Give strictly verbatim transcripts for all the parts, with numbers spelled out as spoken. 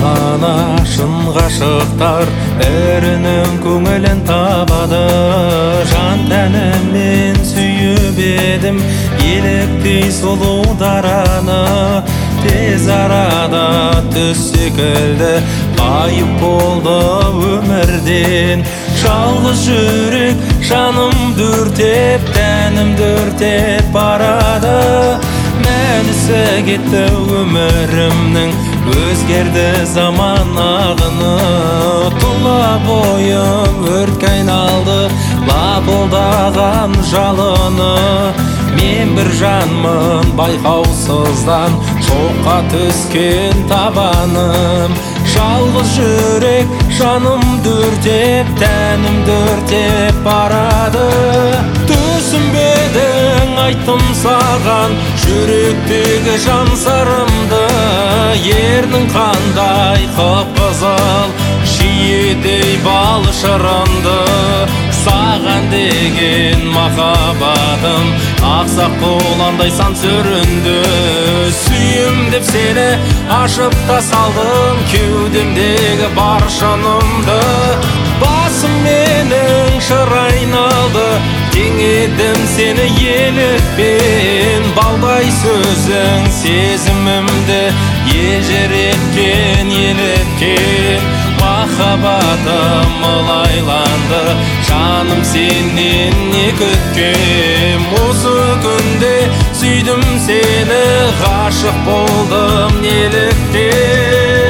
ғана шын ғашықтар бірінің көңілін табады. Жан тәніммен сүйіп едім еліктей сұлу дараны. Тез арада түс секілді ғайып болды өмірден. Жалғыз жүрек жаным дүртеп, тәнім дүртеп барады. Мәнісі кетті өмірімнің, өзгерді заман ағыны. Тұла бойым өртке айналды, лапылдаған жалыны. Мен бір жанмын байқаусыздан, шоққа түскен табаным. Жалғыз жүрек жаным дүртеп, тәнім дүртеп барады. Түсінбедің айттым саған жүректегі жан сырымды. Ердің қандай қып-қызыл, жиедей бал шырынды. Саған деген махаббатым ақсақ қоландай сан сүрінді. Сүйім деп сені ашып та салдым, кеудемдегі бар шынымды. Басым менің шыр айналды, теңедім сені елікпен. Балдай сөзің сезімімді ежіреткен, еліткен. Махаббатым мұлайланды, жаным сенен не күткем. Осы күнде сүйдім сені, ғашық болдым неліктен.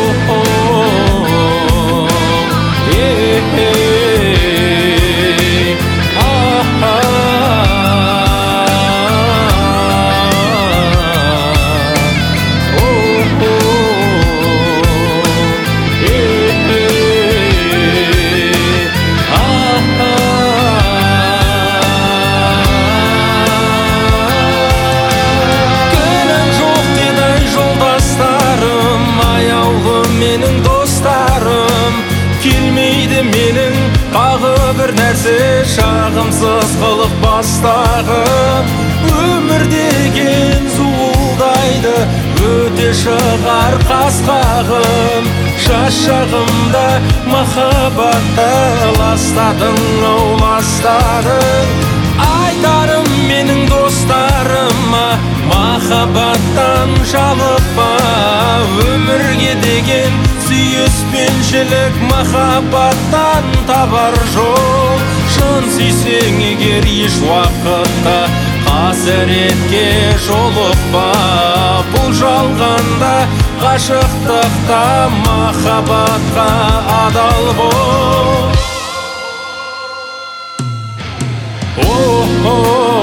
Бір нәрсе шағымсыз қылық бастағым. Өмір деген зуылдайды, өте шығар қасқағым. Шашағымда махаббатты ластадың, ауластадың. Айтарым менің достарыма, махаббаттан жалықпа. Өмірге деген сүйіспеншілік махаббаттан табар жол. Шын сүйсең егер еш уақытта қасіретке жолықпа. Бұл жалғанда ғашықтықта махаббатқа адал бол.